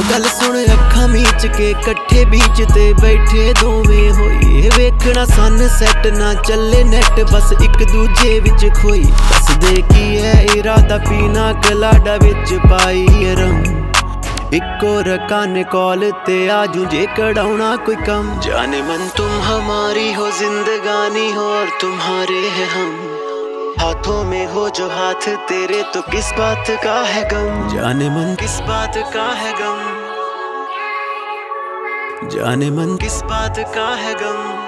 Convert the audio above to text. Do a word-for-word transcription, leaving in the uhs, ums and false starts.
ओ गल सुन अखां मीच के कट्ठे बीच ते बैठे दोवें होई वेखना सन सैट ना चले नेट बस एक दूजे विच खोई दसदे की है इरादा पीना कलाडा विच पाई रंग इको रकाने कॉल ते आजू जे कड़ाउना कोई कम जाने मन तुम हमारी हो जिंदगानी हो और तुम्हारे हैं हम हाथों में हो जो हाथ तेरे तो किस बात का है गम जाने मन किस बात का है गम जाने मन किस बात का है गम।